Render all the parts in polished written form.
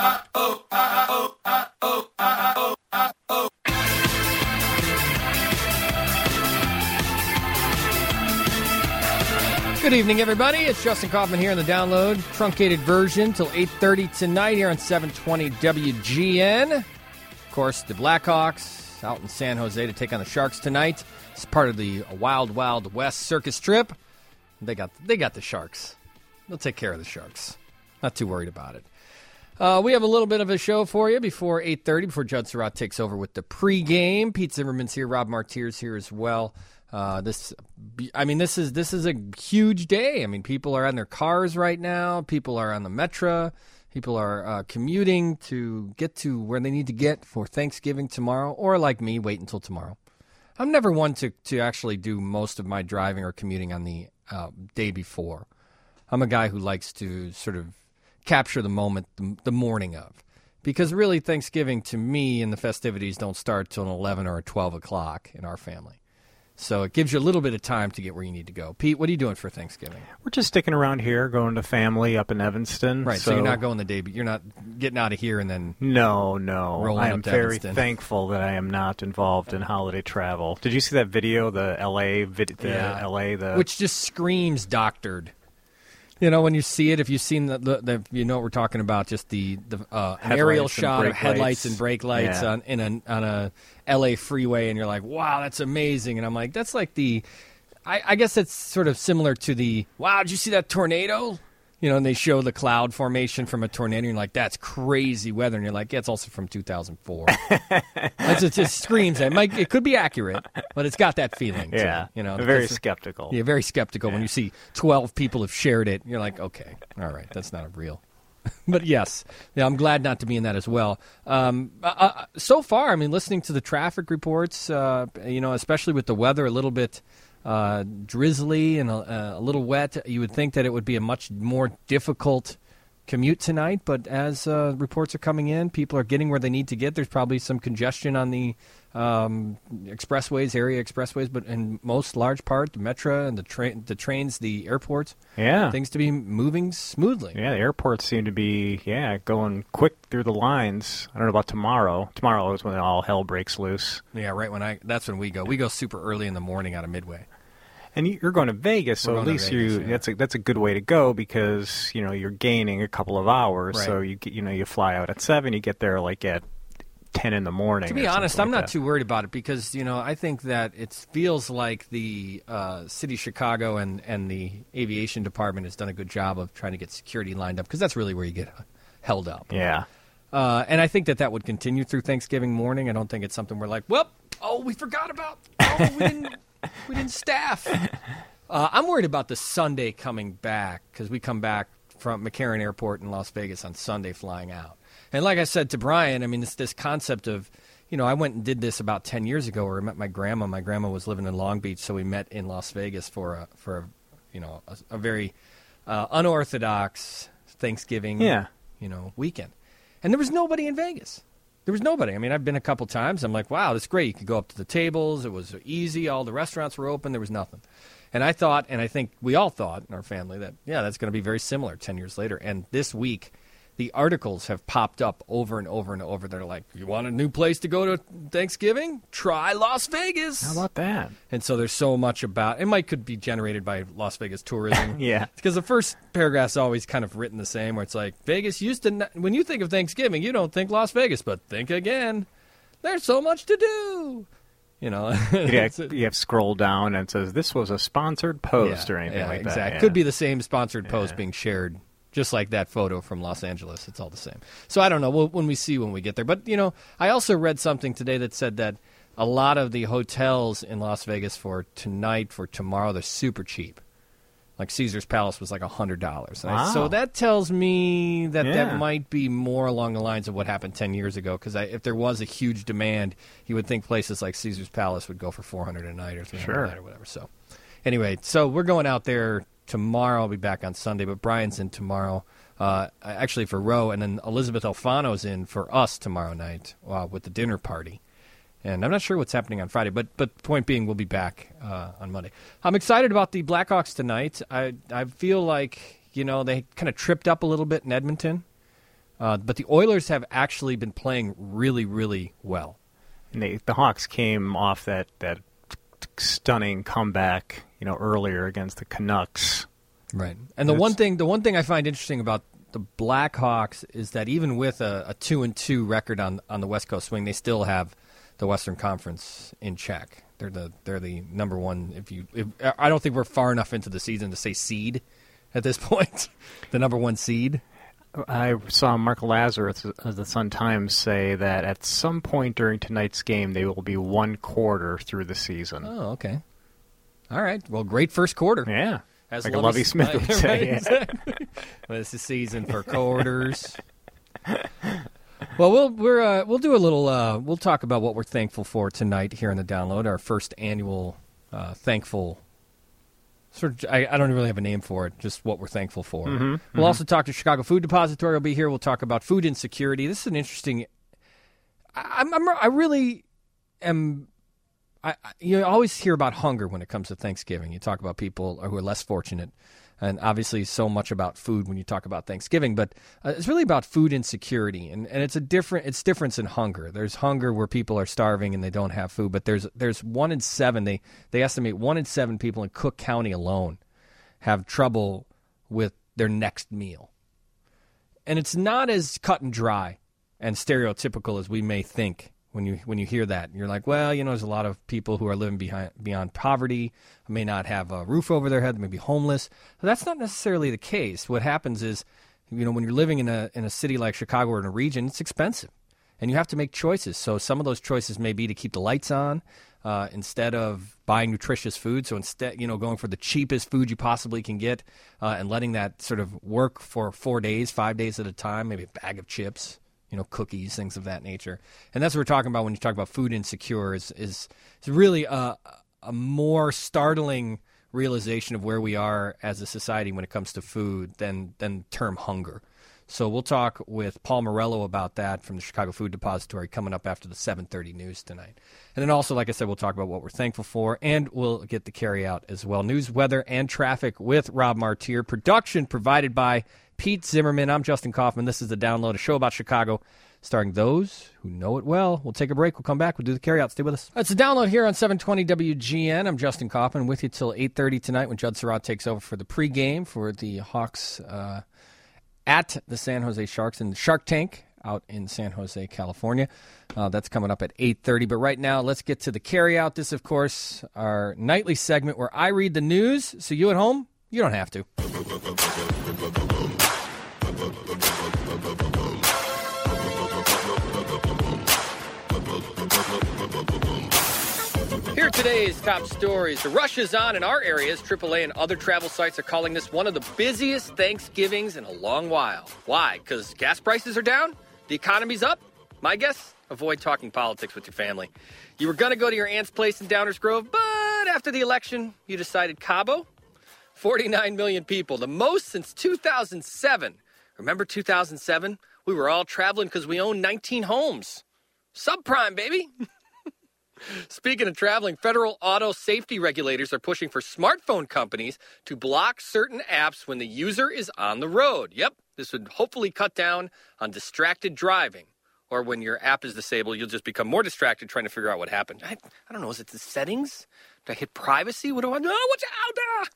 Good evening, everybody. It's Justin Kaufman here in the Download. Truncated version till 8:30 tonight here on 720 WGN. Of course, the Blackhawks out in San Jose to take on the Sharks tonight. It's part of the Wild Wild West circus trip. They got the Sharks. They'll take care of the Sharks. Not too worried about it. We have a little bit of a show for you before 8:30, before Judd Surratt takes over with the pregame. Pete Zimmerman's here. Rob Martier's here as well. This is a huge day. I mean, people are on their cars right now. People are on the Metro. People are commuting to get to where they need to get for Thanksgiving tomorrow, or like me, wait until tomorrow. I'm never one to actually do most of my driving or commuting on the day before. I'm a guy who likes to sort of capture the moment the morning of. Because really, Thanksgiving to me and the festivities don't start till 11 or 12 o'clock in our family. So it gives you a little bit of time to get where you need to go. Pete, what are you doing for Thanksgiving? We're just sticking around here, going to family up in Evanston. Right, so you're not going the day, but you're not getting out of here and then No. rolling I am up to very Evanston. thankful that I am not involved in holiday travel. Did you see that video, the LA, which just screams doctored. You know, when you see it, if you've seen the you know what we're talking about, just the aerial shot of headlights and brake lights on a L.A. freeway, and you're like, wow, that's amazing. And I'm like, that's like I guess it's sort of similar to the, wow, did you see that tornado? You know, and they show the cloud formation from a tornado, and you're like, that's crazy weather. And you're like, yeah, it's also from 2004. It just screams. It could be accurate, but it's got that feeling. Yeah, you know, very skeptical. Yeah, very skeptical. When you see 12 people have shared it, you're like, okay, all right, that's not real. But yes, yeah, I'm glad not to be in that as well. So far, I mean, listening to the traffic reports, especially with the weather a little bit drizzly and a little wet, you would think that it would be a much more difficult commute tonight. But as reports are coming in, people are getting where they need to get. There's probably some congestion on the expressways, area expressways, but in most large part, the Metro and the trains, the airports, things to be moving smoothly. Yeah, the airports seem to be going quick through the lines. I don't know about tomorrow. Tomorrow is when all hell breaks loose. Yeah, right. That's when we go. We go super early in the morning out of Midway. And you're going to Vegas, so at least that's a good way to go because you're gaining a couple of hours. Right. So you fly out at 7, you get there like at 10 in the morning. To be honest, I'm not too worried about it because I think that it feels like the city of Chicago and the aviation department has done a good job of trying to get security lined up because that's really where you get held up. Yeah. And I think that would continue through Thanksgiving morning. I don't think it's something we're like, we forgot about. We didn't staff. I'm worried about the Sunday coming back because we come back from McCarran Airport in Las Vegas on Sunday flying out. And like I said to Brian, I mean, it's this concept of, I went and did this about 10 years ago where I met my grandma. My grandma was living in Long Beach, so we met in Las Vegas for a very unorthodox Thanksgiving weekend. And there was nobody in Vegas. There was nobody. I mean, I've been a couple times. I'm like, wow, that's great. You could go up to the tables. It was easy. All the restaurants were open. There was nothing. And I thought, and I think we all thought in our family that, that's going to be very similar 10 years later. And this week, the articles have popped up over and over and over. They're like, you want a new place to go to Thanksgiving? Try Las Vegas. How about that? And so there's so much about it. Could be generated by Las Vegas tourism. Yeah. Because the first paragraph's always kind of written the same, where it's like, Vegas used to, when you think of Thanksgiving, you don't think Las Vegas, but think again. There's so much to do. You have scroll down and it says, this was a sponsored post or anything like that. Exactly. Yeah. Could be the same sponsored post being shared. Just like that photo from Los Angeles. It's all the same. So I don't know. When we get there. But, I also read something today that said that a lot of the hotels in Las Vegas for tonight, for tomorrow, they're super cheap. Like Caesar's Palace was like $100. Wow. So that tells me that might be more along the lines of what happened 10 years ago. Because if there was a huge demand, you would think places like Caesar's Palace would go for $400 a night or $300 a night or whatever. So anyway, we're going out there tomorrow. I'll be back on Sunday, but Brian's in tomorrow, actually for Roe, and then Elizabeth Alfano's in for us tomorrow night with the dinner party. And I'm not sure what's happening on Friday, but point being, we'll be back on Monday. I'm excited about the Blackhawks tonight. I feel like, they kind of tripped up a little bit in Edmonton. But the Oilers have actually been playing really, really well. And the Hawks came off that stunning comeback, earlier against the Canucks. Right. And the one thing I find interesting about the Blackhawks is that even with a 2-2 record on the West Coast swing, they still have the Western Conference in check. They're the number one. I don't think we're far enough into the season to say seed at this point. The number one seed. I saw Mark Lazarus of the Sun-Times say that at some point during tonight's game, they will be one quarter through the season. Oh, okay. All right. Well, great first quarter. Yeah. As like Lovie Smith would say. Right, exactly. Well, it's the season for quarters. Well, we'll do a little. We'll talk about what we're thankful for tonight here in the Download. Our first annual thankful. Sort of, I don't really have a name for it. Just what we're thankful for. We'll also talk to Chicago Food Depository. Will be here. We'll talk about food insecurity. This is an interesting. I really am. You always hear about hunger when it comes to Thanksgiving. You talk about people who are less fortunate, and obviously so much about food when you talk about Thanksgiving. But it's really about food insecurity, and it's difference in hunger. There's hunger where people are starving and they don't have food, but there's 1 in 7. They estimate 1 in 7 people in Cook County alone have trouble with their next meal, and it's not as cut and dry and stereotypical as we may think. When you hear that, you're like, well, there's a lot of people who are living beyond poverty, may not have a roof over their head, may be homeless. But that's not necessarily the case. What happens is, when you're living in a city like Chicago or in a region, it's expensive, and you have to make choices. So some of those choices may be to keep the lights on instead of buying nutritious food. So instead, going for the cheapest food you possibly can get and letting that sort of work for 4 days, 5 days at a time, maybe a bag of chips. Cookies, things of that nature. And that's what we're talking about when you talk about food insecure is really a more startling realization of where we are as a society when it comes to food than the term hunger. So we'll talk with Paul Morello about that from the Chicago Food Depository coming up after the 7:30 news tonight. And then also, like I said, we'll talk about what we're thankful for, and we'll get the carry out as well. News, weather, and traffic with Rob Martier. Production provided by Pete Zimmerman. I'm Justin Kaufman. This is The Download, a show about Chicago, starring those who know it well. We'll take a break. We'll come back. We'll do the carryout. Stay with us. It's The Download here on 720 WGN. I'm Justin Kaufman with you till 8:30 tonight when Judd Surratt takes over for the pregame for the Hawks at the San Jose Sharks in the Shark Tank out in San Jose, California. That's coming up at 8:30. But right now, let's get to the carryout. This, of course, our nightly segment where I read the news, so you at home, you don't have to. Here are today's top stories. The rush is on in our areas. AAA and other travel sites are calling this one of the busiest Thanksgivings in a long while. Why? Because gas prices are down? The economy's up? My guess? Avoid talking politics with your family. You were going to go to your aunt's place in Downers Grove, but after the election, you decided Cabo? 49 million people, the most since 2007. Remember 2007? We were all traveling because we owned 19 homes. Subprime, baby. Speaking of traveling, federal auto safety regulators are pushing for smartphone companies to block certain apps when the user is on the road. Yep, this would hopefully cut down on distracted driving. Or when your app is disabled, you'll just become more distracted trying to figure out what happened. I don't know, is it the settings? Did I hit privacy? What do I know? What's out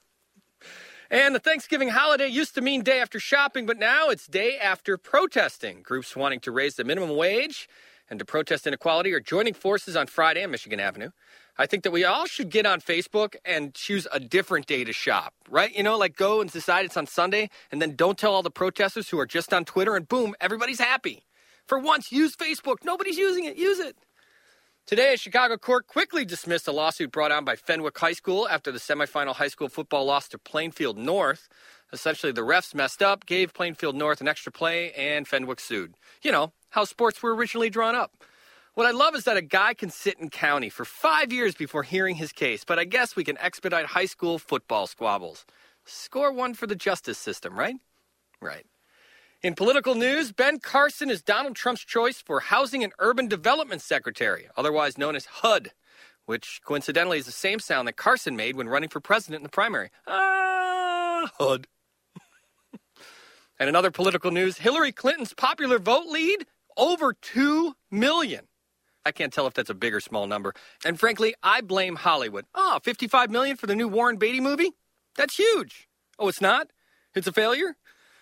there? And the Thanksgiving holiday used to mean day after shopping, but now it's day after protesting. Groups wanting to raise the minimum wage and to protest inequality are joining forces on Friday on Michigan Avenue. I think that we all should get on Facebook and choose a different day to shop, right? Like go and decide it's on Sunday, and then don't tell all the protesters who are just on Twitter, and boom, everybody's happy. For once, use Facebook. Nobody's using it. Use it. Today, a Chicago court quickly dismissed a lawsuit brought on by Fenwick High School after the semifinal high school football loss to Plainfield North. Essentially, the refs messed up, gave Plainfield North an extra play, and Fenwick sued. How sports were originally drawn up. What I love is that a guy can sit in county for 5 years before hearing his case, but I guess we can expedite high school football squabbles. Score one for the justice system, right? Right. In political news, Ben Carson is Donald Trump's choice for Housing and Urban Development Secretary, otherwise known as HUD, which coincidentally is the same sound that Carson made when running for president in the primary. HUD. And another political news, Hillary Clinton's popular vote lead, over 2 million. I can't tell if that's a big or small number. And frankly, I blame Hollywood. 55 million for the new Warren Beatty movie? That's huge. Oh, it's not? It's a failure?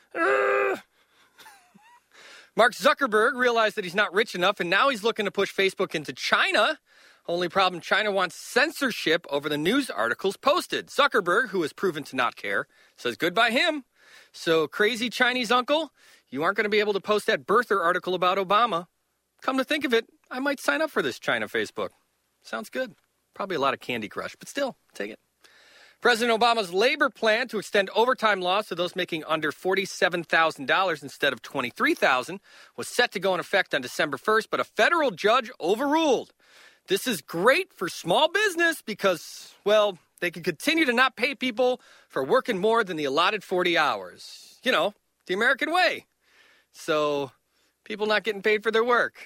Mark Zuckerberg realized that he's not rich enough, and now he's looking to push Facebook into China. Only problem, China wants censorship over the news articles posted. Zuckerberg, who has proven to not care, says goodbye him. So, crazy Chinese uncle, you aren't going to be able to post that birther article about Obama. Come to think of it, I might sign up for this China Facebook. Sounds good. Probably a lot of Candy Crush, but still, take it. President Obama's labor plan to extend overtime laws to those making under $47,000 instead of $23,000 was set to go in effect on December 1st, but a federal judge overruled. This is great for small business because, well, they can continue to not pay people for working more than the allotted 40 hours. You know, the American way. So, people not getting paid for their work.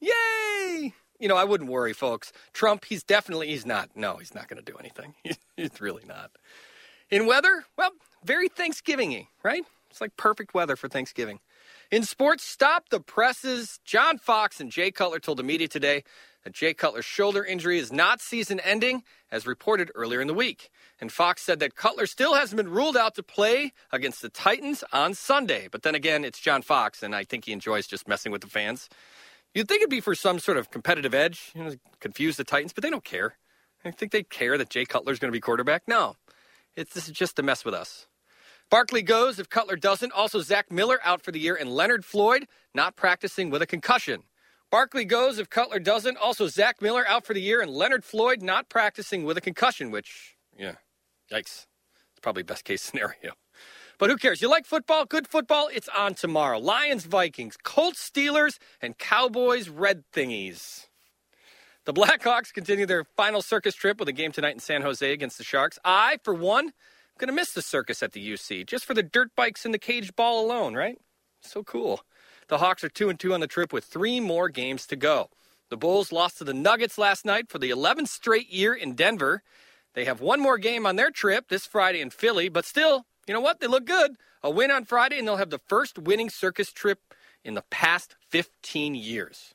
Yay! You know, I wouldn't worry, folks. Trump, he's not going to do anything. He's really not. In weather, well, very Thanksgiving-y, right? It's like perfect weather for Thanksgiving. In sports, stop the presses. John Fox and Jay Cutler told the media today that Jay Cutler's shoulder injury is not season-ending, as reported earlier in the week. And Fox said that Cutler still hasn't been ruled out to play against the Titans on Sunday. But then again, it's John Fox, and I think he enjoys just messing with the fans. You'd think it'd be for some sort of competitive edge, confuse the Titans, but they don't care. I think they care that Jay Cutler's going to be quarterback. No, this is just to mess with us. Barkley goes if Cutler doesn't. Also, Zach Miller out for the year, and Leonard Floyd not practicing with a concussion. Barkley goes if Cutler doesn't. Also, Zach Miller out for the year, and Leonard Floyd not practicing with a concussion, which, yikes. It's probably best case scenario. But who cares? You like football? Good football? It's on tomorrow. Lions, Vikings, Colts, Steelers, and Cowboys, Red Thingies. The Blackhawks continue their final circus trip with a game tonight in San Jose against the Sharks. I, for one, am going to miss the circus at the UC, just for the dirt bikes and the cage ball alone, right? So cool. The Hawks are 2-2 on the trip with 3 more games to go. The Bulls lost to the Nuggets last night for the 11th straight year in Denver. They have one more game on their trip this Friday in Philly, but still, you know what? They look good. A win on Friday, and they'll have the first winning circus trip in the past 15 years.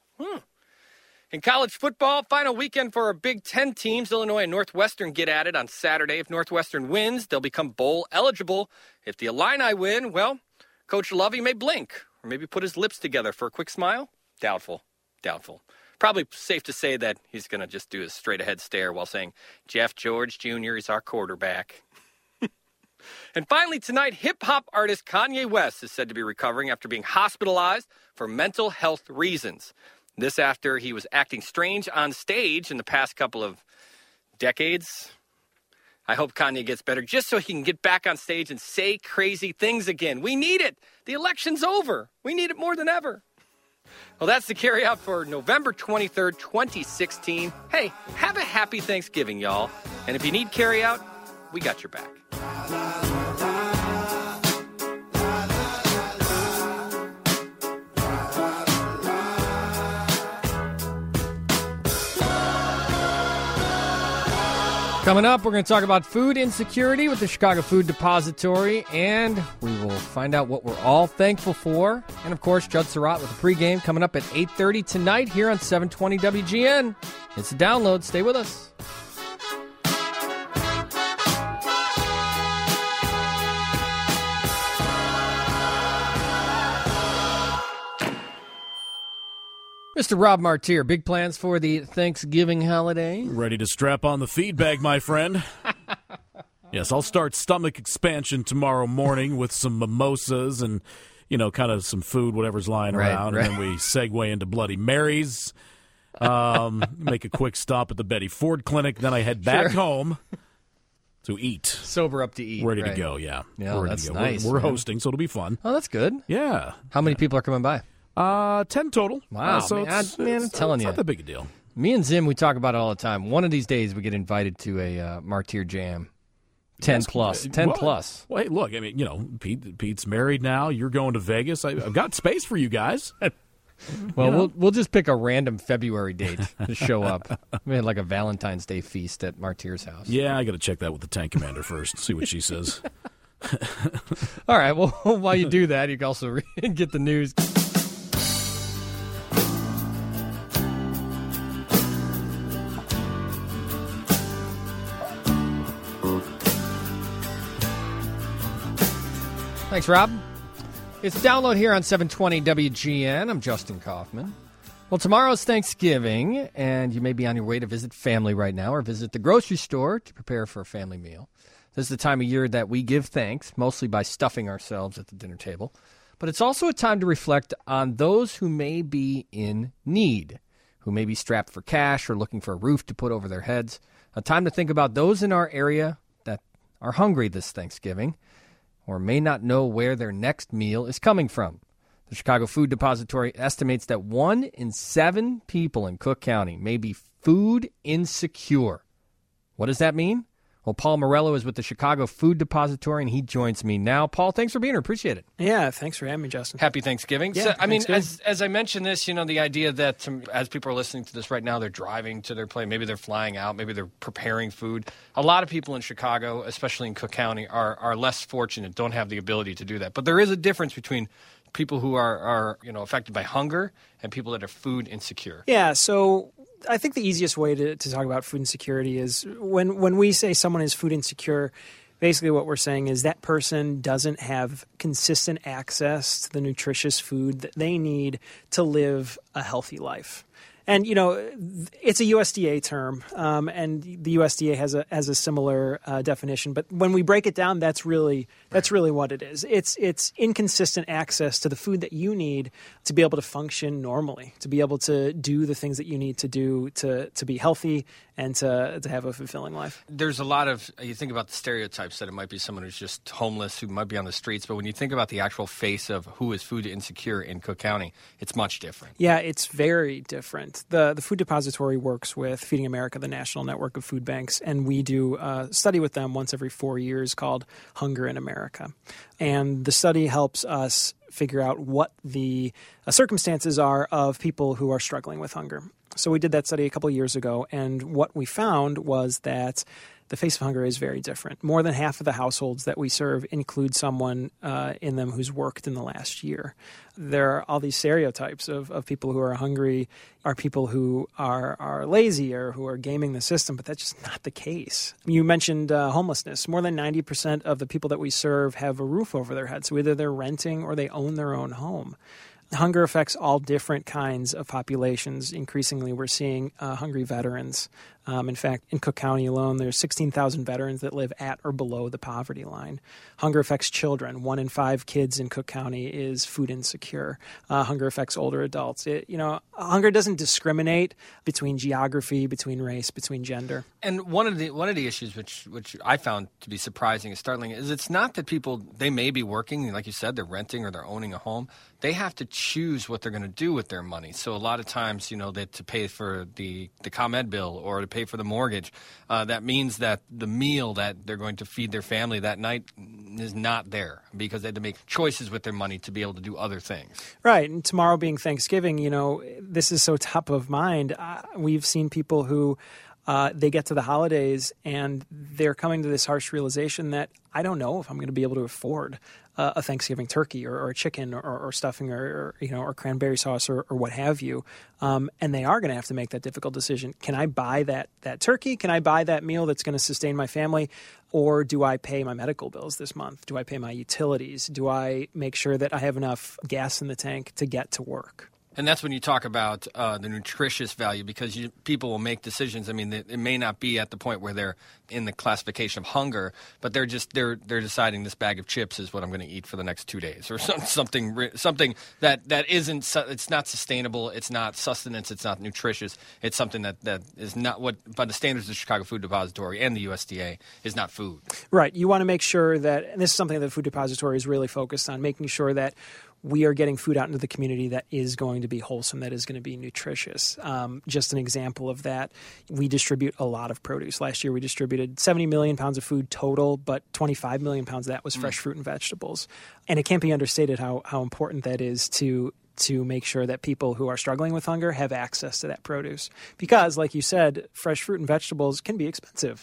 In college football, final weekend for our Big Ten teams. Illinois and Northwestern get at it on Saturday. If Northwestern wins, they'll become bowl eligible. If the Illini win, well, Coach Lovie may blink or maybe put his lips together for a quick smile. Doubtful. Probably safe to say that he's going to just do a straight-ahead stare while saying, Jeff George Jr. is our quarterback. And finally tonight, hip-hop artist Kanye West is said to be recovering after being hospitalized for mental health reasons. This after he was acting strange on stage in the past couple of decades. I hope Kanye gets better just so he can get back on stage and say crazy things again. We need it. The election's over. We need it more than ever. Well, that's the carry out for November 23rd, 2016. Hey, have a happy Thanksgiving, y'all. And if you need carry out, we got your back. Coming up, we're going to talk about food insecurity with the Chicago Food Depository, and we will find out what we're all thankful for. And, of course, Judd Surratt with the pregame coming up at 8:30 tonight here on 720 WGN. It's a download. Stay with us. Mr. Rob Martier, big plans for the Thanksgiving holiday? Ready to strap on the feed bag, my friend. Yes, I'll start stomach expansion tomorrow morning with some mimosas and, kind of some food, whatever's lying around. Right. And then we segue into Bloody Marys, make a quick stop at the Betty Ford Clinic. Then I head back home to eat. Sober up to eat. Ready to go, yeah. Yeah, that's nice. We're hosting, so it'll be fun. Oh, that's good. Yeah. How many people are coming by? 10 total. Wow, so man, I'm telling you. It's not that big a deal. Me and Zim, we talk about it all the time. One of these days, we get invited to a Martyr Jam. 10 plus. 10 plus. Well, hey, look, I mean, Pete's married now. You're going to Vegas. I've got space for you guys. Well, we'll just pick a random February date to show up. We had like a Valentine's Day feast at Martyr's house. Yeah, I got to check that with the tank commander first, see what she says. All right. Well, while you do that, you can also get the news. Thanks, Rob. It's Download here on 720 WGN. I'm Justin Kaufman. Well, tomorrow's Thanksgiving, and you may be on your way to visit family right now or visit the grocery store to prepare for a family meal. This is the time of year that we give thanks, mostly by stuffing ourselves at the dinner table. But it's also a time to reflect on those who may be in need, who may be strapped for cash or looking for a roof to put over their heads. A time to think about those in our area that are hungry this Thanksgiving or may not know where their next meal is coming from. The Chicago Food Depository estimates that 1 in 7 people in Cook County may be food insecure. What does that mean? Well, Paul Morello is with the Chicago Food Depository, and he joins me now. Paul, thanks for being here. Appreciate it. Yeah, thanks for having me, Justin. Happy Thanksgiving. Yeah, so, I mean, Thanksgiving. as I mentioned this, the idea that as people are listening to this right now, they're driving to their plane. Maybe they're flying out. Maybe they're preparing food. A lot of people in Chicago, especially in Cook County, are less fortunate, don't have the ability to do that. But there is a difference between people who are affected by hunger and people that are food insecure. Yeah, so I think the easiest way to talk about food insecurity is when we say someone is food insecure, basically what we're saying is that person doesn't have consistent access to the nutritious food that they need to live a healthy life. And, it's a USDA term, and the USDA has a similar definition. But when we break it down, that's really what it is. It's inconsistent access to the food that you need to be able to function normally, to be able to do the things that you need to do to be healthy and to have a fulfilling life. There's a lot of, you think about the stereotypes that it might be someone who's just homeless, who might be on the streets. But when you think about the actual face of who is food insecure in Cook County, it's much different. Yeah, it's very different. The Food Depository works with Feeding America, the national network of food banks, and we do a study with them once every 4 years called Hunger in America. And the study helps us figure out what the circumstances are of people who are struggling with hunger. So we did that study a couple of years ago, and what we found was that the face of hunger is very different. More than half of the households that we serve include someone in them who's worked in the last year. There are all these stereotypes of people who are hungry are people who are lazy or who are gaming the system, but that's just not the case. You mentioned homelessness. More than 90% of the people that we serve have a roof over their head, so either they're renting or they own their own home. Hunger affects all different kinds of populations. Increasingly, we're seeing hungry veterans. In fact, in Cook County alone, there's 16,000 veterans that live at or below the poverty line. Hunger affects children. 1 in 5 kids in Cook County is food insecure. Hunger affects older adults. Hunger doesn't discriminate between geography, between race, between gender. And one of the issues which I found to be surprising and startling is it's not that people, they may be working, like you said, they're renting or they're owning a home. They have to choose what they're going to do with their money. So a lot of times, that to pay for the ComEd bill or to pay for the mortgage, that means that the meal that they're going to feed their family that night is not there because they had to make choices with their money to be able to do other things. Right. And tomorrow being Thanksgiving, this is so top of mind. We've seen people who they get to the holidays and they're coming to this harsh realization that I don't know if I'm going to be able to afford a Thanksgiving turkey or a chicken or stuffing or cranberry sauce or what have you. And they are going to have to make that difficult decision. Can I buy that turkey? Can I buy that meal that's going to sustain my family? Or do I pay my medical bills this month? Do I pay my utilities? Do I make sure that I have enough gas in the tank to get to work? And that's when you talk about the nutritious value, because people will make decisions. I mean, it may not be at the point where they're in the classification of hunger, but they're deciding this bag of chips is what I'm going to eat for the next 2 days, or something that isn't. It's not sustainable. It's not sustenance. It's not nutritious. It's something that is not what, by the standards of the Chicago Food Depository and the USDA, is not food. Right. You want to make sure that, and this is something that the Food Depository is really focused on, making sure that we are getting food out into the community that is going to be wholesome, that is going to be nutritious. Just an example of that, we distribute a lot of produce. Last year we distributed 70 million pounds of food total, but 25 million pounds of that was fresh fruit and vegetables. And it can't be understated how important that is to make sure that people who are struggling with hunger have access to that produce. Because, like you said, fresh fruit and vegetables can be expensive.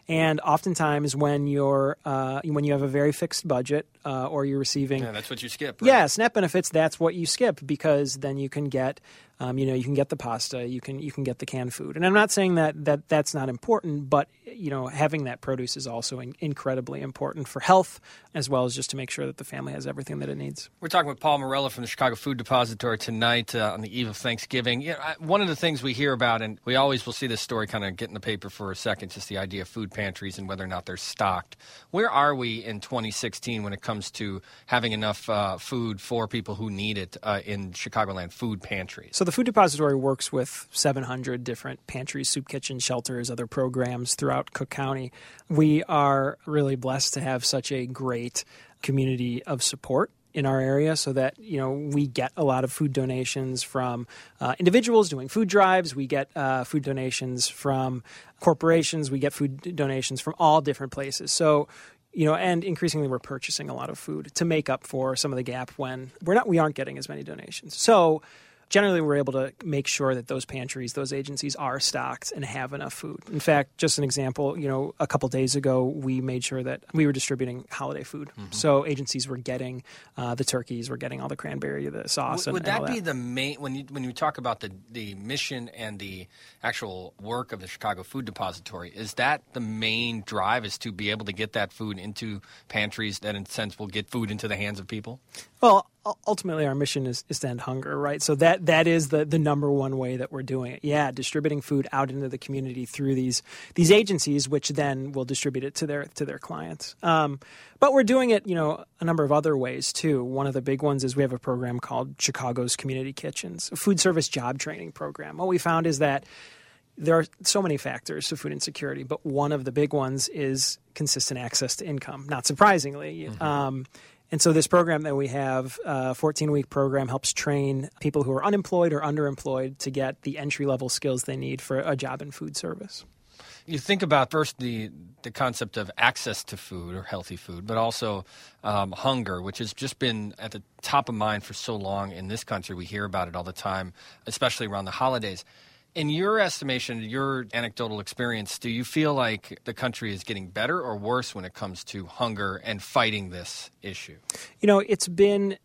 And oftentimes when you have a very fixed budget or you're receiving... Yeah, that's what you skip, right? Yeah, SNAP benefits, that's what you skip, because then you can get... you can get the pasta, you can get the canned food. And I'm not saying that's not important, but having that produce is also incredibly important for health, as well as just to make sure that the family has everything that it needs. We're talking with Paul Morella from the Chicago Food Depository tonight on the eve of Thanksgiving. One of the things we hear about, and we always will see this story kind of get in the paper for a second, just the idea of food pantries and whether or not they're stocked. Where are we in 2016 when it comes to having enough food for people who need it in Chicagoland food pantries? So the Food Depository works with 700 different pantries, soup kitchens, shelters, other programs throughout Cook County. We are really blessed to have such a great community of support in our area, so that we get a lot of food donations from individuals doing food drives. We get food donations from corporations. We get food donations from all different places. So and increasingly we're purchasing a lot of food to make up for some of the gap when we aren't getting as many donations. So generally, we're able to make sure that those pantries, those agencies are stocked and have enough food. In fact, just an example, a couple days ago, we made sure that we were distributing holiday food. Mm-hmm. So agencies were getting the turkeys, were getting all the cranberry, the sauce. Would that be the main, when you talk about the mission and the actual work of the Chicago Food Depository, is that the main drive, is to be able to get that food into pantries that, in a sense, will get food into the hands of people? Well, ultimately, our mission is to end hunger, right? So that is the number one way that we're doing it. Yeah, distributing food out into the community through these agencies, which then will distribute it to their clients. But we're doing it, a number of other ways too. One of the big ones is we have a program called Chicago's Community Kitchens, a food service job training program. What we found is that there are so many factors to food insecurity, but one of the big ones is consistent access to income, not surprisingly. Mm-hmm. And so this program that we have, a 14-week program, helps train people who are unemployed or underemployed to get the entry-level skills they need for a job in food service. You think about first the concept of access to food or healthy food, but also hunger, which has just been at the top of mind for so long in this country. We hear about it all the time, especially around the holidays. In your estimation, your anecdotal experience, do you feel like the country is getting better or worse when it comes to hunger and fighting this issue? It's been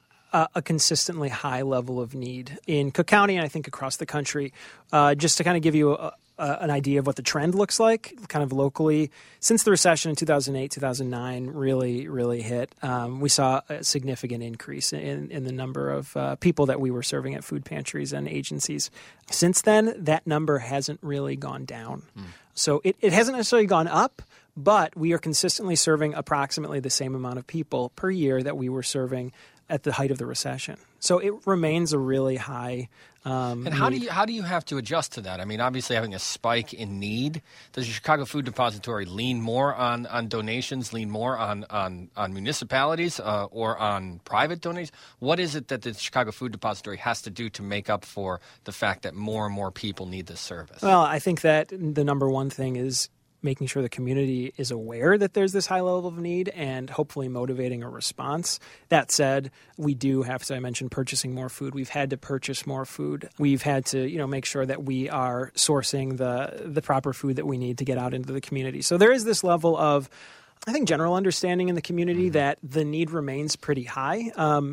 a consistently high level of need in Cook County and I think across the country. Just to kind of give you an idea of what the trend looks like kind of locally, since the recession in 2008, 2009 really hit, we saw a significant increase in the number of people that we were serving at food pantries and agencies. Since then, that number hasn't really gone down. So it hasn't necessarily gone up, but we are consistently serving approximately the same amount of people per year that we were serving at the height of the recession. So it remains a really high and how do you have to adjust to that? I mean, obviously having a spike in need, does the Chicago Food Depository lean more on donations, lean more on municipalities or on private donations? What is it that the Chicago Food Depository has to do to make up for the fact that more and more people need this service? Well, I think that the number one thing is making sure the community is aware that there's this high level of need and hopefully motivating a response. That said, we do have to, I mentioned, purchasing more food. We've had to purchase more food. We've had to, make sure that we are sourcing the proper food that we need to get out into the community. So there is this level of, I think, general understanding in the community that the need remains pretty high.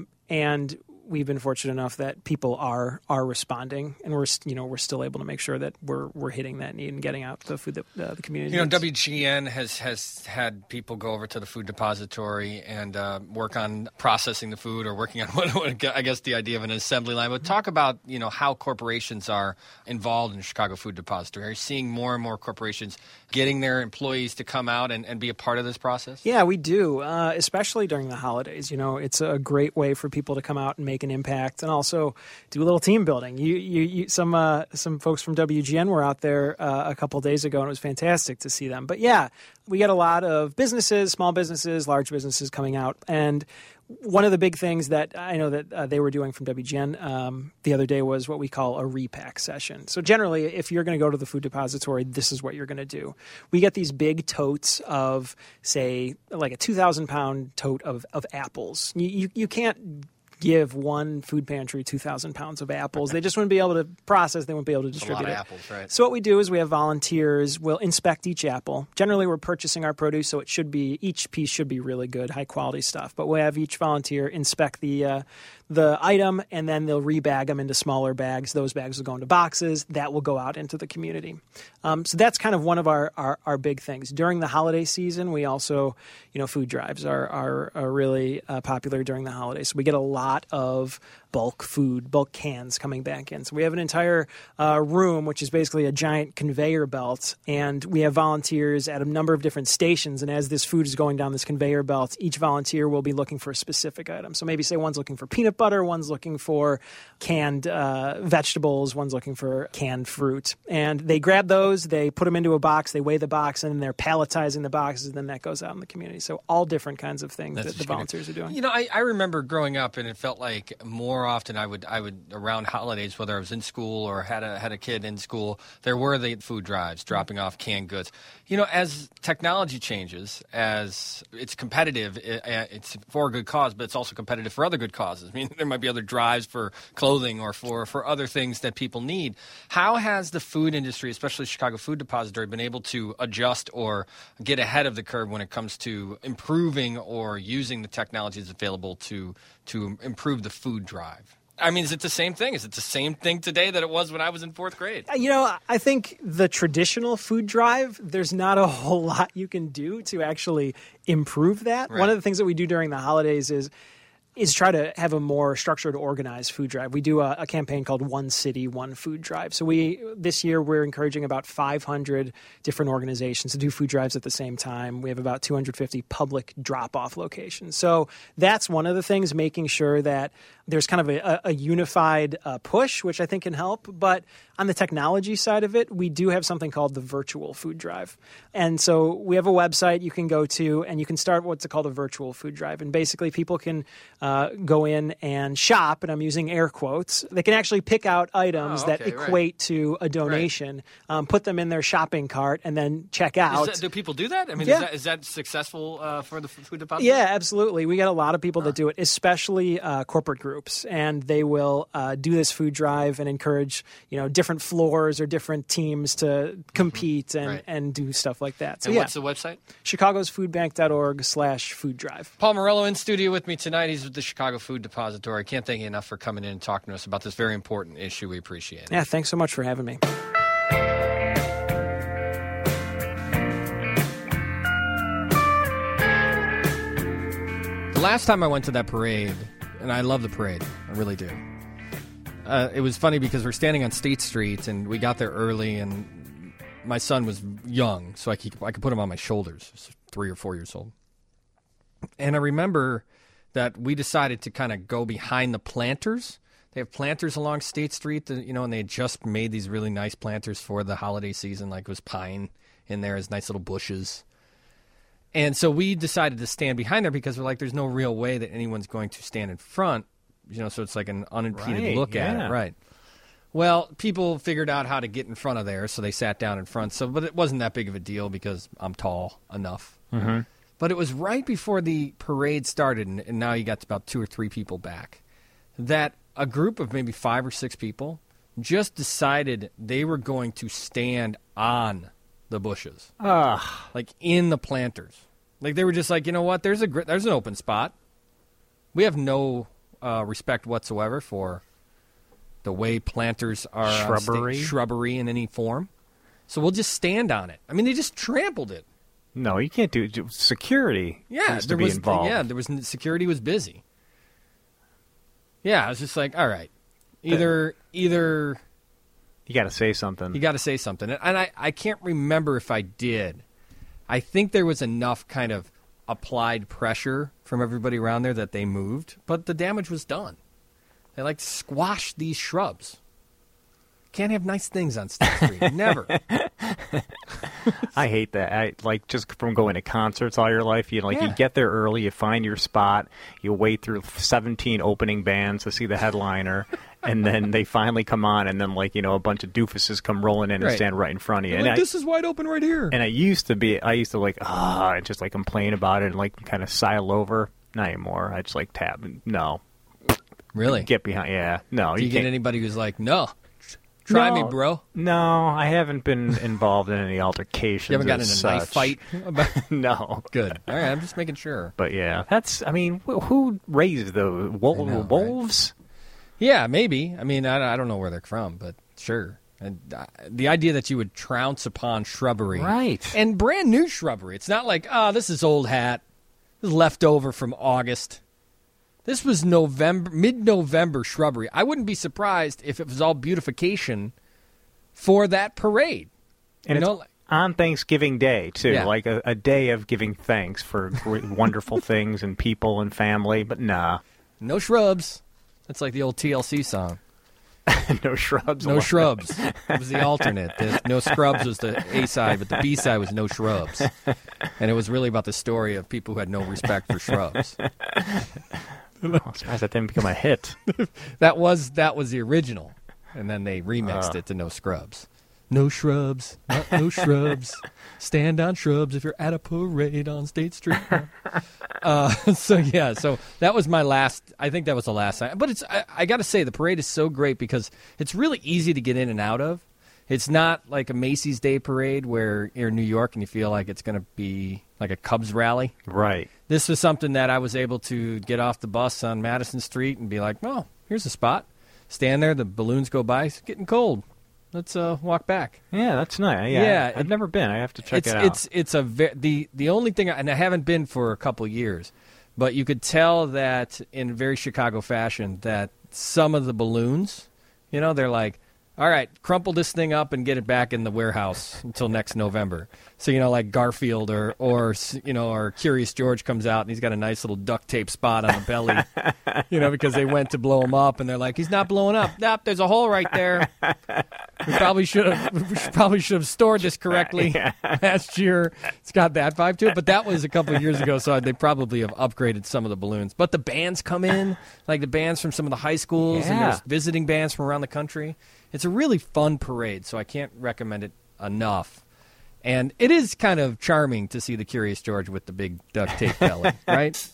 And we've been fortunate enough that people are responding, and we're still able to make sure that we're hitting that need and getting out the food that the community needs. WGN has had people go over to the Food Depository and work on processing the food or working on what I guess the idea of an assembly line. But talk about how corporations are involved in the Chicago Food Depository. Are you seeing more and more corporations getting their employees to come out and be a part of this process? Yeah, we do, especially during the holidays. It's a great way for people to come out and make an impact, and also do a little team building. Some folks from WGN were out there a couple days ago, and it was fantastic to see them. But yeah, we get a lot of businesses, small businesses, large businesses coming out, and one of the big things that I know that they were doing from WGN the other day was what we call a repack session. So generally, if you're going to go to the Food Depository, this is what you're going to do. We get these big totes of, say, like a 2,000-pound tote of apples. You can't give one food pantry 2,000 pounds of apples. They just wouldn't be able to process. They wouldn't be able to distribute it. A lot of apples, right? So what we do is we have volunteers. We'll inspect each apple. Generally, we're purchasing our produce, so each piece should be really good, high quality stuff. But we have each volunteer inspect the item, and then they'll rebag them into smaller bags. Those bags will go into boxes. That will go out into the community. So that's kind of one of our big things. During the holiday season, we also, food drives are really popular during the holidays. So we get a lot of bulk food, bulk cans coming back in. So we have an entire room, which is basically a giant conveyor belt, and we have volunteers at a number of different stations. And as this food is going down this conveyor belt, each volunteer will be looking for a specific item. So maybe say one's looking for peanut butter, one's looking for canned vegetables, one's looking for canned fruit. And they grab those, they put them into a box, they weigh the box, and then they're palletizing the boxes, and then that goes out in the community. So all different kinds of things that the volunteers are doing. I remember growing up, and it felt like more often I would around holidays, whether I was in school or had a kid in school, there were the food drives dropping off canned goods. As technology changes, as it's competitive, it's for a good cause, but it's also competitive for other good causes. I mean, there might be other drives for clothing or for other things that people need. How has the food industry, especially Chicago Food Depository, been able to adjust or get ahead of the curve when it comes to improving or using the technologies available to improve the food drive? I mean, is it the same thing? Is it the same thing today that it was when I was in fourth grade? I think the traditional food drive, there's not a whole lot you can do to actually improve that. Right. One of the things that we do during the holidays is try to have a more structured, organized food drive. We do a campaign called One City, One Food Drive. So this year we're encouraging about 500 different organizations to do food drives at the same time. We have about 250 public drop-off locations. So that's one of the things, making sure that there's kind of a unified push, which I think can help. But on the technology side of it, we do have something called the virtual food drive. And so we have a website you can go to, and you can start what's called a virtual food drive. And basically people can go in and shop, and I'm using air quotes. They can actually pick out items that equate to a donation, put them in their shopping cart, and then check out. Do people do that? I mean, is that successful for the food deposit? Yeah, absolutely. We got a lot of people that do it, especially corporate groups. And they will do this food drive and encourage, different floors or different teams to compete and do stuff like that. So, and what's the website? chicagosfoodbank.org/food drive. Paul Morello in studio with me tonight. He's with the Chicago Food Depository. Can't thank you enough for coming in and talking to us about this very important issue. We appreciate it. Yeah, thanks so much for having me. The last time I went to that parade, and I love the parade, I really do. It was funny because we're standing on State Street, and we got there early, and my son was young, so I could put him on my shoulders. He was 3 or 4 years old. And I remember that we decided to kind of go behind the planters. They have planters along State Street, and they had just made these really nice planters for the holiday season, like it was pine in there as nice little bushes. And so we decided to stand behind there because we're like, there's no real way that anyone's going to stand in front, so it's like an unimpeded look at it. Right. Well, people figured out how to get in front of there, so they sat down in front. But it wasn't that big of a deal because I'm tall enough. Mm-hmm. But it was right before the parade started, and now you got about 2 or 3 people back, that a group of maybe 5 or 6 people just decided they were going to stand on the bushes, like in the planters. Like they were just like, you know what? There's an open spot. We have no respect whatsoever for the way planters are shrubbery in any form. So we'll just stand on it. I mean, they just trampled it. No, you can't do it. Security needs to be involved. Yeah, security was busy. Yeah, I was just like, all right, either. You got to say something. And I can't remember if I did. I think there was enough kind of applied pressure from everybody around there that they moved, but the damage was done. They squashed these shrubs. Can't have nice things on State Street. Never. I hate that. Just from going to concerts all your life, you get there early, you find your spot, you wait through 17 opening bands to see the headliner, and then they finally come on, and then a bunch of doofuses come rolling in and stand right in front of you. And this is wide open right here. And I used to just complain about it and kind of sidle over. Not anymore. I just tap. No. Really? get behind. Yeah, no. Do you get can't. anybody who's like, no, try me, bro? No, I haven't been involved in any altercations. You haven't gotten in a knife fight? No. Good. All right, I'm just making sure. But yeah, who raised those wolves? Right? Yeah, maybe. I mean, I don't know where they're from, but sure. And the idea that you would trounce upon shrubbery. Right. And brand new shrubbery. It's not like, this is old hat. This is left over from August. This was mid-November shrubbery. I wouldn't be surprised if it was all beautification for that parade. And it's on Thanksgiving Day, too. Yeah. Like a day of giving thanks for great, wonderful things and people and family. But nah. No shrubs. That's like the old TLC song. No shrubs. No shrubs. It was the alternate. No Scrubs was the A-side, but the B-side was No Shrubs. And it was really about the story of people who had no respect for shrubs. I'm surprised that didn't become a hit. That was the original. And then they remixed it to No Scrubs. No shrubs, no shrubs. Stand on shrubs if you're at a parade on State Street. So that was my last. I think that was the last time. But I got to say, the parade is so great because it's really easy to get in and out of. It's not like a Macy's Day Parade where you're in New York and you feel like it's going to be like a Cubs rally. Right. This was something that I was able to get off the bus on Madison Street and be like, oh, here's a spot. Stand there, the balloons go by. It's getting cold. Let's walk back. Yeah, that's nice. Yeah, I've never been. I have to check it out. It's the only thing, and I haven't been for a couple years, but you could tell that in very Chicago fashion that some of the balloons, they're like, all right, crumple this thing up and get it back in the warehouse until next November. So, like Garfield or Curious George comes out and he's got a nice little duct tape spot on the belly, because they went to blow him up and they're like, he's not blowing up. Nope, there's a hole right there. We probably should have stored this correctly last year. It's got that vibe to it, but that was a couple of years ago, so they probably have upgraded some of the balloons. But the bands come in, like the bands from some of the high schools, and there's visiting bands from around the country. It's a really fun parade, so I can't recommend it enough. And it is kind of charming to see the Curious George with the big duct tape belly, right?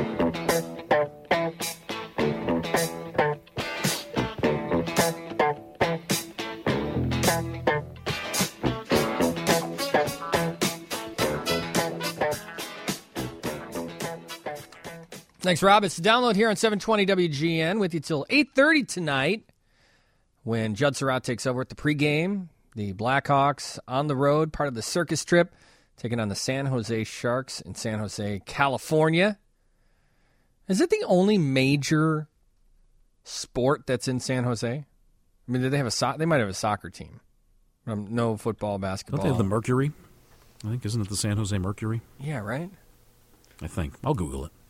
Thanks, Rob. It's the Download here on 720 WGN with you till 8:30 tonight when Judd Surratt takes over at the pregame. The Blackhawks on the road, part of the circus trip, taking on the San Jose Sharks in San Jose, California. Is it the only major sport that's in San Jose? I mean, do they have they might have a soccer team. No football, basketball. Don't they have the Mercury? I think, isn't it the San Jose Mercury? Yeah, right? I think. I'll Google it.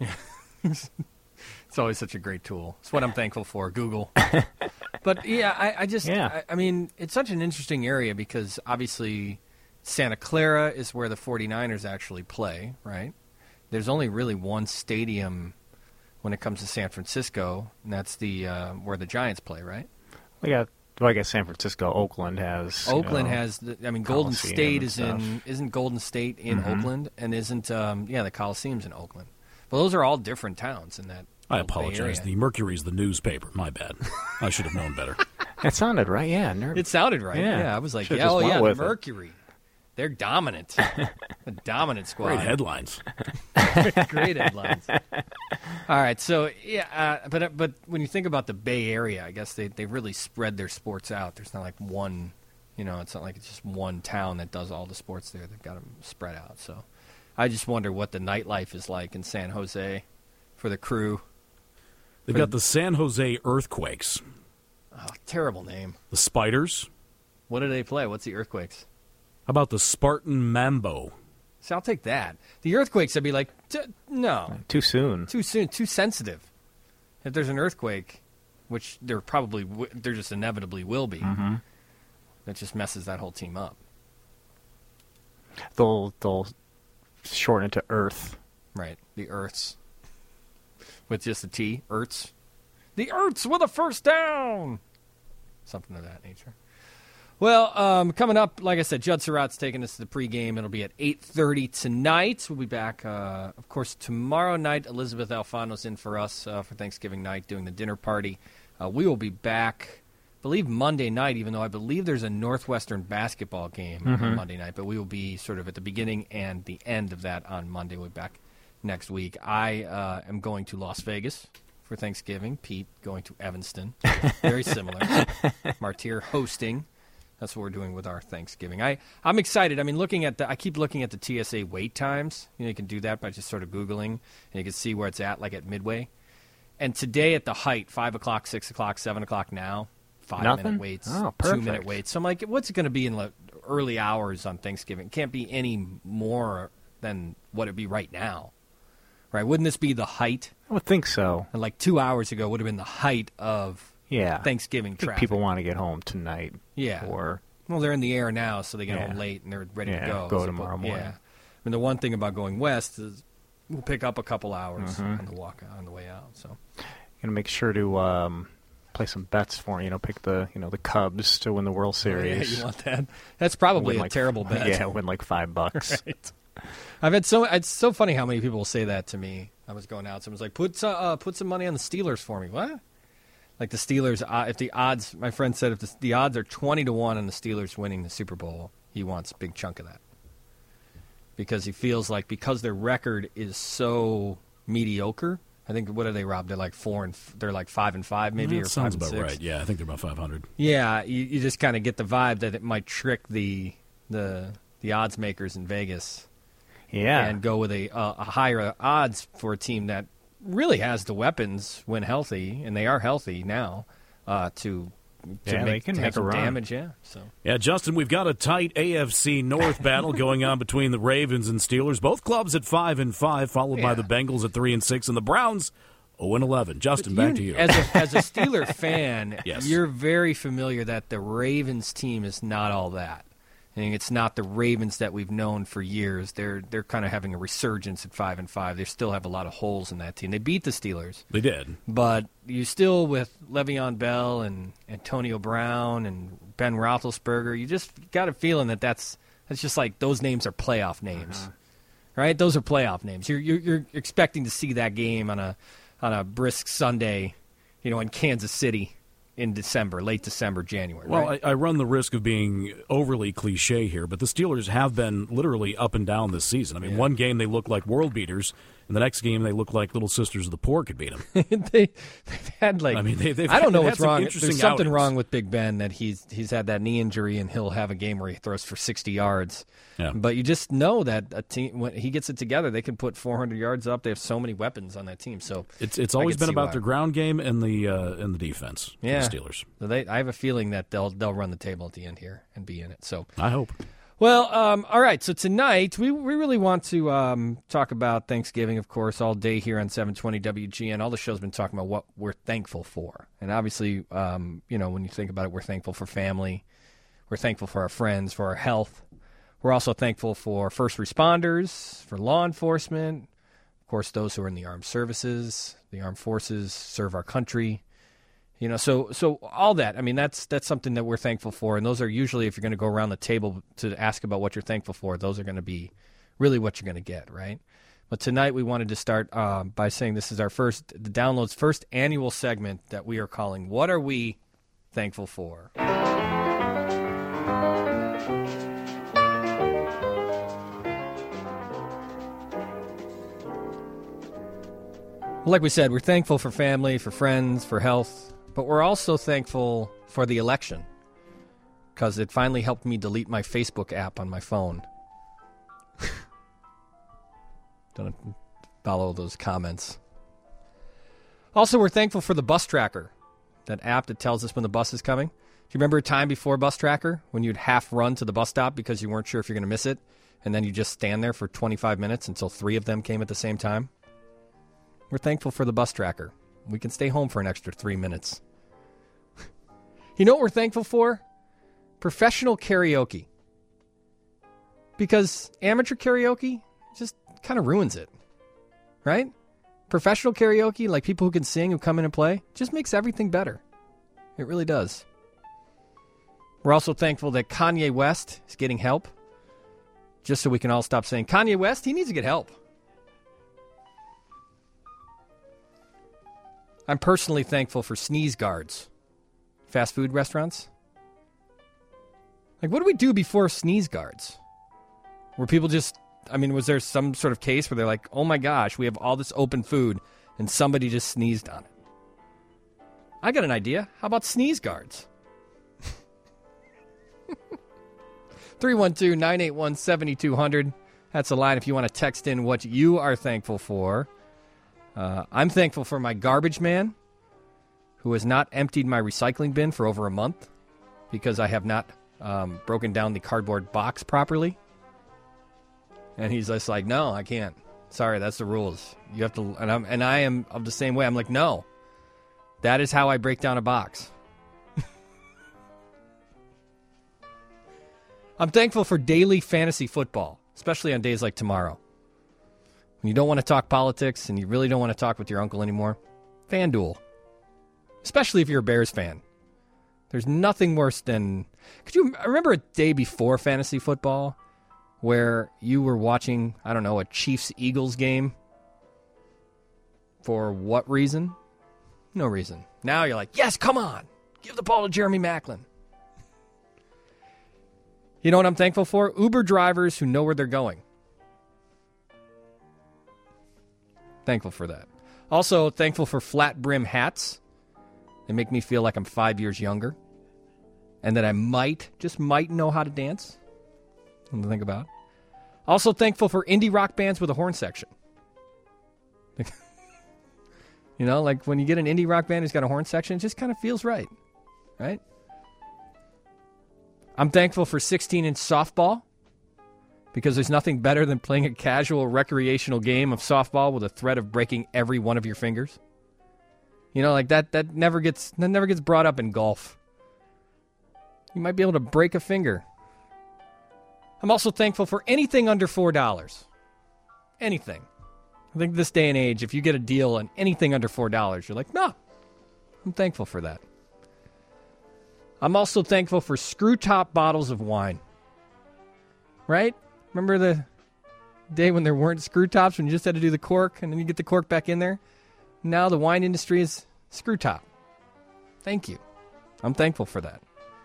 It's always such a great tool. It's what I'm thankful for, Google. But, I mean, it's such an interesting area because, obviously, Santa Clara is where the 49ers actually play, right? There's only really one stadium when it comes to San Francisco, and that's the where the Giants play, right? Well, I guess San Francisco, Oakland has. Oakland has. Golden State isn't Golden State in Oakland, and isn't the Coliseum's in Oakland. Well, those are all different towns in that. I apologize. The Mercury's the newspaper. My bad. I should have known better. It sounded right. Yeah, it sounded right. Yeah, I was like, the Mercury. They're dominant. A dominant squad. Great headlines. Great headlines. All right, so but when you think about the Bay Area, I guess they really spread their sports out. There's not like one, it's not like it's just one town that does all the sports there. They've got them spread out. So I just wonder what the nightlife is like in San Jose for the crew. They've got the San Jose Earthquakes. Oh, terrible name. The Spiders. What do they play? What's the Earthquakes? How about the Spartan Mambo? So I'll take that. The Earthquakes, I'd be like, no. Too soon. Too sensitive. If there's an earthquake, which there just inevitably will be, that just messes that whole team up. They'll shorten it to Earth. Right, the Earths. With just a T, Earths. The Earths with a first down! Something of that nature. Well, coming up, like I said, Judd Surratt's taking us to the pregame. It'll be at 8:30 tonight. We'll be back, of course, tomorrow night. Elizabeth Alfano's in for us for Thanksgiving night doing the dinner party. We will be back, I believe, Monday night, even though I believe there's a Northwestern basketball game on Monday night. But we will be sort of at the beginning and the end of that on Monday. We'll be back next week. I am going to Las Vegas for Thanksgiving. Pete going to Evanston. Very similar. Martyr hosting. That's what we're doing with our Thanksgiving. I'm excited. I mean, I keep looking at the TSA wait times. You can do that by just sort of Googling, and you can see where it's at, like at Midway. And today at the height, 5 o'clock, 6 o'clock, 7 o'clock now, 5-minute waits, 2-minute waits. So I'm like, what's it going to be in the early hours on Thanksgiving? It can't be any more than what it'd be right now. Right? Wouldn't this be the height? I would think so. And like 2 hours ago would have been the height of Thanksgiving traffic. People want to get home tonight. Yeah. Well, they're in the air now, so they get home late and they're ready to go. Tomorrow morning. Yeah. I mean, the one thing about going west is we'll pick up a couple hours on the way out. So, gonna make sure to play some bets for pick the Cubs to win the World Series. Yeah, you want that? That's probably a terrible bet. Yeah, win like $5. Right. It's so funny how many people will say that to me. I was going out, someone's like, put some money on the Steelers for me. What? Like the Steelers, if the odds, my friend said, if the odds are 20-1 on the Steelers winning the Super Bowl, he wants a big chunk of that. Because he feels like because their record is so mediocre, I think, what are they, Rob? They're like 5-5 maybe, or 5-6. Sounds about right. Yeah, I think they're about 500. Yeah, you just kind of get the vibe that it might trick the odds makers in Vegas. Yeah. And go with a higher odds for a team that really has the weapons when healthy, and they are healthy now, to make a run. Damage. Yeah. So. Yeah, Justin, we've got a tight AFC North battle going on between the Ravens and Steelers. Both clubs at 5-5, followed by the Bengals at 3-6, and the Browns 0-11. Justin, back to you. As a Steeler fan, yes. You're very familiar that the Ravens team is not all that. I think it's not the Ravens that we've known for years. They're kind of having a resurgence at 5-5. They still have a lot of holes in that team. They beat the Steelers. They did. But you still, with Le'Veon Bell and Antonio Brown and Ben Roethlisberger, you just got a feeling that's just like those names are playoff names, right? Those are playoff names. You're expecting to see that game on a brisk Sunday, in Kansas City. In December, late December, January. Well, right? I run the risk of being overly cliche here, but the Steelers have been literally up and down this season. I mean, one game they look like world beaters, and the next game they look like little sisters of the poor could beat them. they've had like. I mean, I don't know what's wrong. There's something outings. wrong with Big Ben that he's had that knee injury, and he'll have a game where he throws for 60 yards. Yeah. But you just know that a team, when he gets it together, they can put 400 yards up. They have so many weapons on that team. So it's always been about their ground game and the defense. Yeah. For the Steelers. So I have a feeling that they'll run the table at the end here and be in it. So I hope. Well, all right. So tonight we really want to talk about Thanksgiving, of course, all day here on 720 WGN. All the show's been talking about what we're thankful for, and obviously, when you think about it, we're thankful for family, we're thankful for our friends, for our health. We're also thankful for first responders, for law enforcement, of course, those who are in the armed services, the armed forces, serve our country. So all that. I mean, that's something that we're thankful for, and those are usually, if you're going to go around the table to ask about what you're thankful for, those are going to be really what you're going to get, right? But tonight we wanted to start by saying this is the Download's first annual segment that we are calling "What Are We Thankful For?" Like we said, we're thankful for family, for friends, for health, but we're also thankful for the election because it finally helped me delete my Facebook app on my phone. Don't follow those comments. Also, we're thankful for the Bus Tracker, that app that tells us when the bus is coming. Do you remember a time before Bus Tracker when you'd half run to the bus stop because you weren't sure if you're going to miss it, and then you just stand there for 25 minutes until 3 of them came at the same time? We're thankful for the Bus Tracker. We can stay home for an extra 3 minutes. You know what we're thankful for? Professional karaoke. Because amateur karaoke just kind of ruins it. Right? Professional karaoke, like people who can sing, who come in and play, just makes everything better. It really does. We're also thankful that Kanye West is getting help. Just so we can all stop saying, Kanye West, he needs to get help. I'm personally thankful for sneeze guards. Fast food restaurants. Like, what do we do before sneeze guards? Were people just, was there some sort of case where they're like, oh my gosh, we have all this open food and somebody just sneezed on it? I got an idea. How about sneeze guards? 312-981-7200. That's the line if you want to text in what you are thankful for. I'm thankful for my garbage man, who has not emptied my recycling bin for over a month because I have not broken down the cardboard box properly. And he's just like, no, I can't. Sorry, that's the rules. You have to, and I am of the same way. I'm like, no, that is how I break down a box. I'm thankful for daily fantasy football, especially on days like tomorrow. When you don't want to talk politics and you really don't want to talk with your uncle anymore, FanDuel. Especially if you're a Bears fan. There's nothing worse than... Could you remember a day before fantasy football where you were watching, I don't know, a Chiefs-Eagles game? For what reason? No reason. Now you're like, yes, come on. Give the ball to Jeremy Maclin. You know what I'm thankful for? Uber drivers who know where they're going. Thankful for that. Also, thankful for flat brim hats. They make me feel like I'm 5 years younger. And that I just might know how to dance. Something to think about. Also thankful for indie rock bands with a horn section. You know, like when you get an indie rock band who's got a horn section, it just kind of feels right. Right? I'm thankful for 16-inch softball because there's nothing better than playing a casual recreational game of softball with a threat of breaking every one of your fingers. You know, like that never gets brought up in golf. You might be able to break a finger. I'm also thankful for anything under $4. Anything. I think this day and age, if you get a deal on anything under $4, you're like, no, I'm thankful for that. I'm also thankful for screw-top bottles of wine. Right? Remember the day when there weren't screw-tops, when you just had to do the cork, and then you get the cork back in there? Now the wine industry is screw-top. Thank you. I'm thankful for that.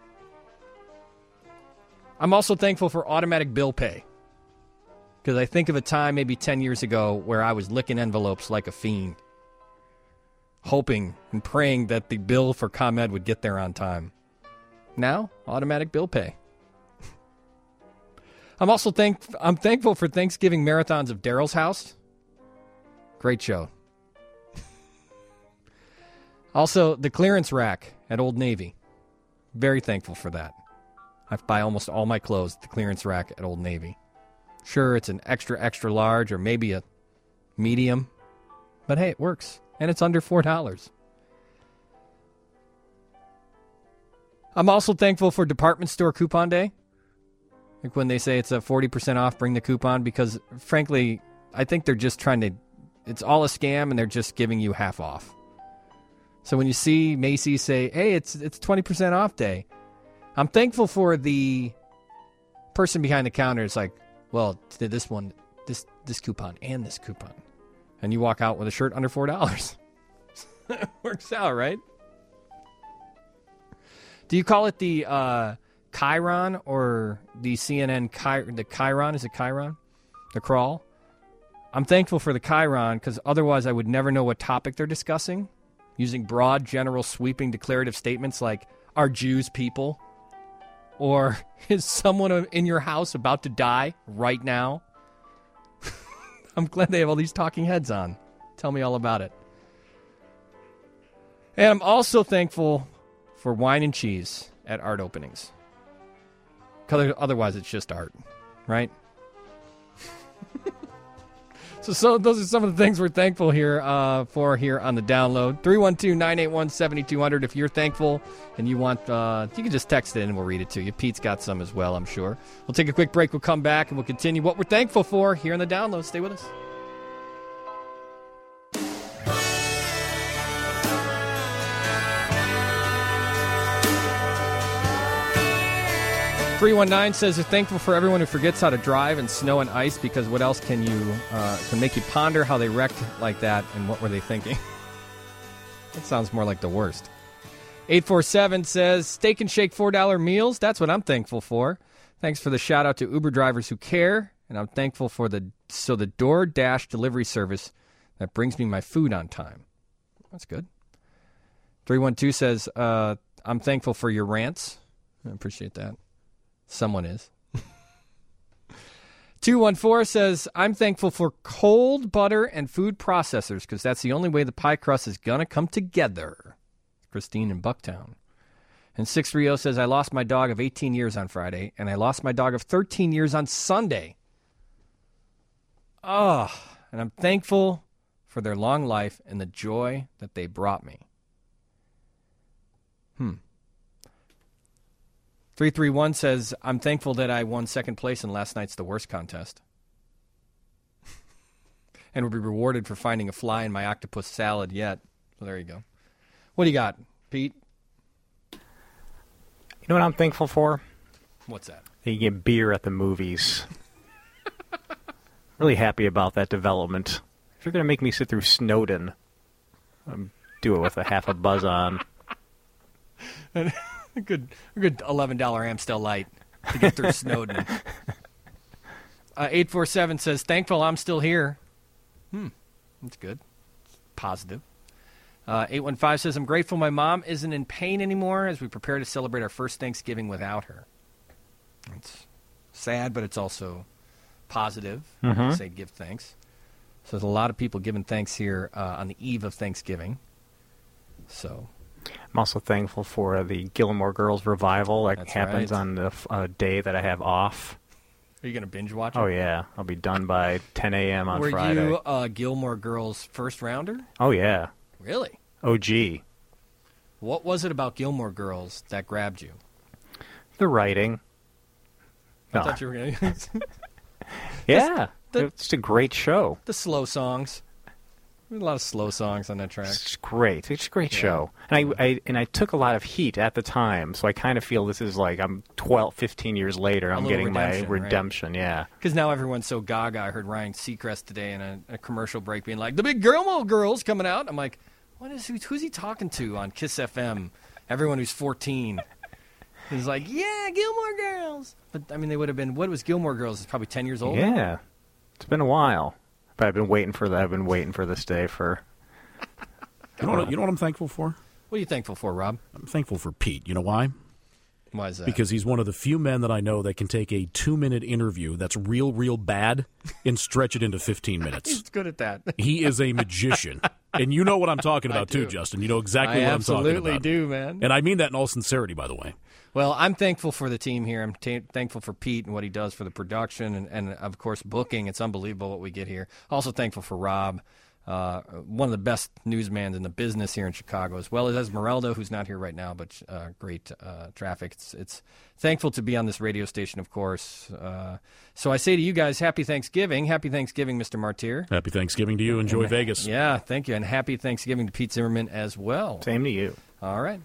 I'm also thankful for automatic bill pay. Because I think of a time maybe 10 years ago where I was licking envelopes like a fiend. Hoping and praying that the bill for ComEd would get there on time. Now, automatic bill pay. I'm also thankful for Thanksgiving marathons of Daryl's House. Great show. Also, the clearance rack at Old Navy. Very thankful for that. I buy almost all my clothes at the clearance rack at Old Navy. Sure, it's an extra large or maybe a medium. But hey, it works. And it's under $4. I'm also thankful for department store coupon day. Like when they say it's a 40% off, bring the coupon. Because frankly, I think they're just trying to... It's all a scam and they're just giving you half off. So when you see Macy's say, hey, it's 20% off day. I'm thankful for the person behind the counter. It's like, well, this one, this coupon and this coupon. And you walk out with a shirt under $4. It works out, right? Do you call it the Chiron or the CNN the Chiron? Is it Chiron? The crawl? I'm thankful for the Chiron because otherwise I would never know what topic they're discussing. Using broad, general, sweeping, declarative statements like, are Jews people? Or is someone in your house about to die right now? I'm glad they have all these talking heads on. Tell me all about it. And I'm also thankful for wine and cheese at art openings. Because otherwise it's just art, right? So those are some of the things we're thankful for here on the download. 312-981-7200. If you're thankful and you want, you can just text it in and we'll read it to you. Pete's got some as well, I'm sure. We'll take a quick break. We'll come back and we'll continue what we're thankful for here on the download. Stay with us. 319 says they're thankful for everyone who forgets how to drive in snow and ice, because what else can make you ponder how they wrecked like that and what were they thinking? That sounds more like the worst. 847 says Steak and Shake $4 meals. That's what I'm thankful for. Thanks for the shout out to Uber drivers who care, and I'm thankful for the DoorDash delivery service that brings me my food on time. That's good. 312 says I'm thankful for your rants. I appreciate that. Someone is. 214 says, I'm thankful for cold butter and food processors because that's the only way the pie crust is going to come together. Christine in Bucktown. And 630 says, I lost my dog of 18 years on Friday, and I lost my dog of 13 years on Sunday. And I'm thankful for their long life and the joy that they brought me. 331 says, I'm thankful that I won second place in last night's The Worst contest. And will be rewarded for finding a fly in my octopus salad yet. So there you go. What do you got, Pete? You know what I'm thankful for? What's that? That you get beer at the movies. Really happy about that development. If you're going to make me sit through Snowden, do it with a half a buzz on. A good $11 Amstel Light to get through Snowden. 847 says, thankful I'm still here. That's good. Positive. 815 says, I'm grateful my mom isn't in pain anymore as we prepare to celebrate our first Thanksgiving without her. It's sad, but it's also positive. Say give thanks. So there's a lot of people giving thanks here on the eve of Thanksgiving. So I'm also thankful for the Gilmore Girls revival that happens on the day that I have off. Are you going to binge watch it? Oh, yeah. I'll be done by 10 a.m. on Friday. Were you a Gilmore Girls first rounder? Oh, yeah. Really? OG. What was it about Gilmore Girls that grabbed you? The writing. I thought you were going to... Yeah. It's a great show. The slow songs. There's a lot of slow songs on that track. It's great. It's a great show. And I took a lot of heat at the time, so I kind of feel this is like I'm 15 years later, I'm getting my redemption, right? Yeah. Because now everyone's so gaga. I heard Ryan Seacrest today in a commercial break being like, the big Gilmore Girls coming out. I'm like, who's he talking to on Kiss FM? Everyone who's 14. He's like, yeah, Gilmore Girls. But, I mean, they would have been, what was Gilmore Girls? It's probably 10 years old. Yeah. It's been a while. But I've been waiting for that. I've been waiting for this day for... You know what I'm thankful for? What are you thankful for, Rob? I'm thankful for Pete. You know why? Why is that? Because he's one of the few men that I know that can take a 2-minute interview that's real bad and stretch it into 15 minutes. He's good at that. He is a magician. And you know what I'm talking about, too, Justin. You know exactly what I'm talking about. I absolutely do, man. And I mean that in all sincerity, by the way. Well, I'm thankful for the team here. I'm thankful for Pete and what he does for the production and, of course, booking. It's unbelievable what we get here. Also thankful for Rob, one of the best newsmen in the business here in Chicago, as well as Esmeralda, who's not here right now, but great traffic. It's thankful to be on this radio station, of course. So I say to you guys, happy Thanksgiving. Happy Thanksgiving, Mr. Martyr. Happy Thanksgiving to you. Enjoy Vegas. Yeah, thank you. And happy Thanksgiving to Pete Zimmerman as well. Same to you. All right.